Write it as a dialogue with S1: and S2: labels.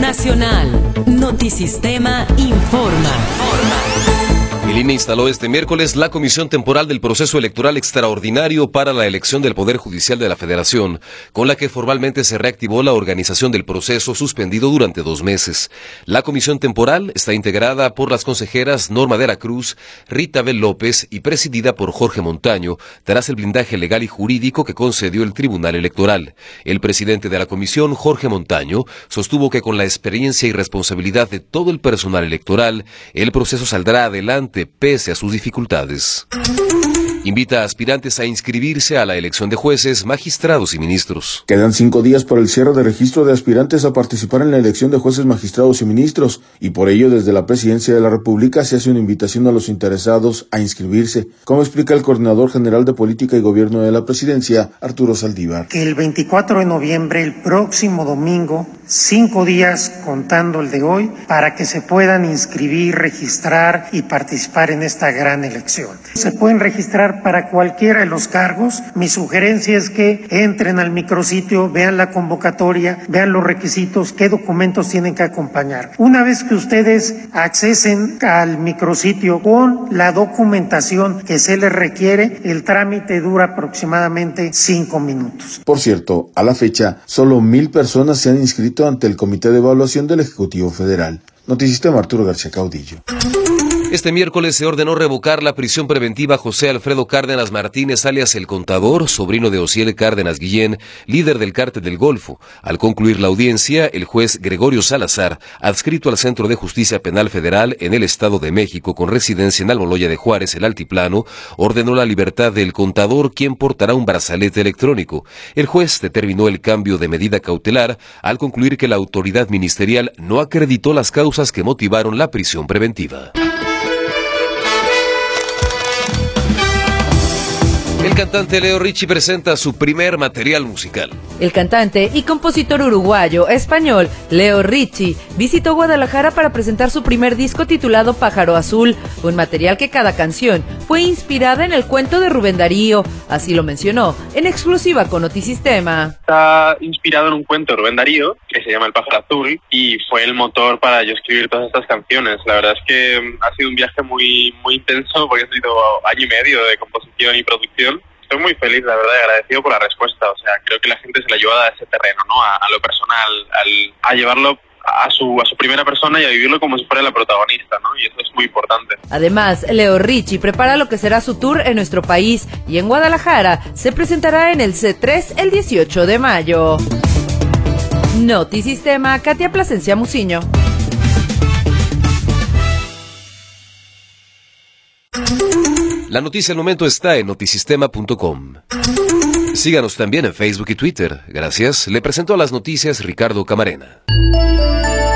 S1: Nacional. Notisistema informa.
S2: El INE instaló este miércoles la Comisión Temporal del Proceso Electoral Extraordinario para la elección del Poder Judicial de la Federación, con la que formalmente se reactivó la organización del proceso suspendido durante 2 meses. La Comisión Temporal está integrada por las consejeras Norma de la Cruz, Rita Bel López y presidida por Jorge Montaño, tras el blindaje legal y jurídico que concedió el Tribunal Electoral. El presidente de la comisión, Jorge Montaño, sostuvo que con la experiencia y responsabilidad de todo el personal electoral, el proceso saldrá adelante pese a sus dificultades. Invita a aspirantes a inscribirse a la elección de jueces, magistrados y ministros.
S3: Quedan 5 días para el cierre de registro de aspirantes a participar en la elección de jueces, magistrados y ministros, y por ello desde la Presidencia de la República se hace una invitación a los interesados a inscribirse, como explica el Coordinador General de Política y Gobierno de la Presidencia, Arturo Saldívar.
S4: Que el 24 de noviembre, el próximo domingo, 5 días contando el de hoy, para que se puedan inscribir, registrar y participar en esta gran elección. Se pueden registrar para cualquiera de los cargos. Mi sugerencia es que entren al micrositio, vean la convocatoria, vean los requisitos, qué documentos tienen que acompañar. Una vez que ustedes accesen al micrositio con la documentación que se les requiere, el trámite dura aproximadamente 5 minutos.
S3: Por cierto, a la fecha, solo 1,000 personas se han inscrito ante el Comité de Evaluación del Ejecutivo Federal. Notisistema, Arturo García Caudillo.
S2: Este miércoles se ordenó revocar la prisión preventiva a José Alfredo Cárdenas Martínez, alias El Contador, sobrino de Osiel Cárdenas Guillén, líder del Cártel del Golfo. Al concluir la audiencia, el juez Gregorio Salazar, adscrito al Centro de Justicia Penal Federal en el Estado de México, con residencia en Almoloya de Juárez, el Altiplano, ordenó la libertad del Contador, quien portará un brazalete electrónico. El juez determinó el cambio de medida cautelar al concluir que la autoridad ministerial no acreditó las causas que motivaron la prisión preventiva. El cantante Leo Richie presenta su primer material musical.
S5: El cantante y compositor uruguayo español Leo Richie visitó Guadalajara para presentar su primer disco titulado Pájaro Azul, un material que cada canción fue inspirada en el cuento de Rubén Darío. Así lo mencionó en exclusiva con Notisistema.
S6: Está inspirado en un cuento de Rubén Darío que se llama El Pájaro Azul y fue el motor para yo escribir todas estas canciones. La verdad es que ha sido un viaje muy intenso porque ha sido 1 año y medio de composición y producción. Estoy muy feliz, la verdad, y agradecido por la respuesta. O sea, creo que la gente se la lleva a ese terreno, ¿no? A lo personal, a llevarlo a su primera persona y a vivirlo como si fuera la protagonista, ¿no? Y eso es muy importante.
S5: Además, Leo Richie prepara lo que será su tour en nuestro país y en Guadalajara se presentará en el C3 el 18 de mayo. Notisistema, Katia Plasencia Muciño.
S2: La noticia al momento está en notisistema.com. Síganos también en Facebook y Twitter. Gracias. Le presento a las noticias Ricardo Camarena.